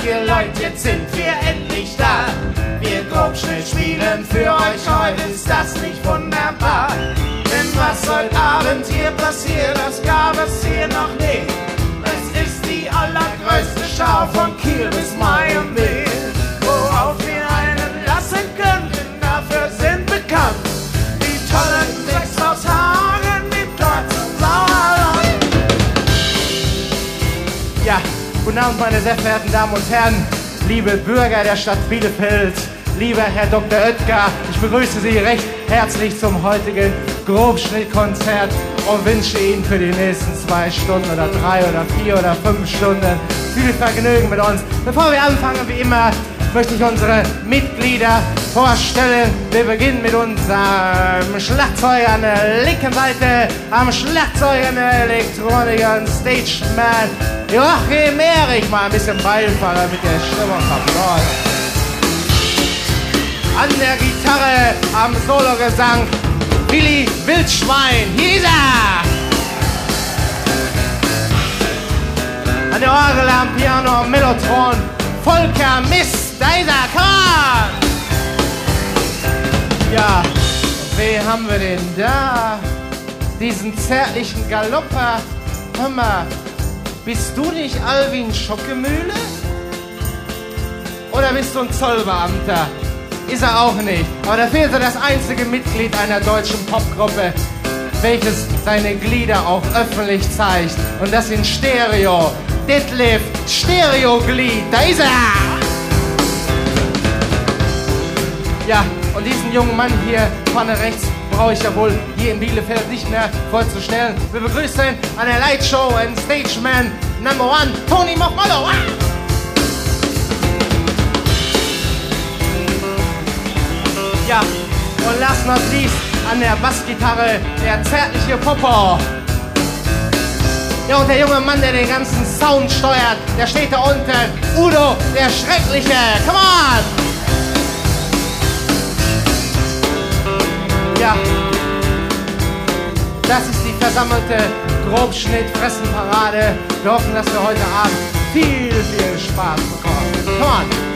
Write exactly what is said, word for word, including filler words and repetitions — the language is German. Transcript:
ihr Leute, jetzt sind wir endlich da. Wir Grobschnitt spielen für euch heute, ist das nicht wunderbar? Denn was heute Abend hier passiert, das gab es hier noch nie. Es ist die allergrößte Schau von Kiel bis Miami. Worauf wir einen lassen könnten, dafür sind bekannt die tollen Sechs aus Hagen, die dort zum Sauerland. Ja, guten Abend, meine sehr verehrten Damen und Herren, liebe Bürger der Stadt Bielefeld, lieber Herr Doktor Oetker, ich begrüße Sie recht herzlich zum heutigen Grobschnittkonzert und wünsche Ihnen für die nächsten zwei Stunden oder drei oder vier oder fünf Stunden viel Vergnügen mit uns. Bevor wir anfangen, wie immer, möchte ich unsere Mitglieder vorstellen. Wir beginnen mit unserem Schlagzeuger an der linken Seite, am Schlagzeug an der Elektroniker und Stageman Joachim Erich, mal ein bisschen Beifahrer mit der Stimmung verloren. An der Gitarre, am Sologesang Willi Wildschwein, hier ist er! An der Orgel, am Piano, am Mellotron Volker Mist, da ist er, come on! Ja, wen haben wir denn da? Diesen zärtlichen Galopper. Hör mal, bist du nicht Alwin Schockemühle? Oder bist du ein Zollbeamter? Ist er auch nicht. Aber da fehlt so das einzige Mitglied einer deutschen Popgruppe, welches seine Glieder auch öffentlich zeigt. Und das in Stereo. Detlef Stereoglied, da ist er! Ja, und diesen jungen Mann hier vorne rechts brauche ich ja wohl hier in Bielefeld nicht mehr vorzustellen. Wir begrüßen an der Lightshow and Stageman Number One, Tony Mochmollo. Ah! Ja, und last not least an der Bassgitarre der zärtliche Popo. Ja, und der junge Mann, der den ganzen Sound steuert, der steht da unten. Udo, der Schreckliche. Come on! Ja, das ist die versammelte Grobschnitt-Fressenparade. Wir hoffen, dass wir heute Abend viel, viel Spaß bekommen. Come on!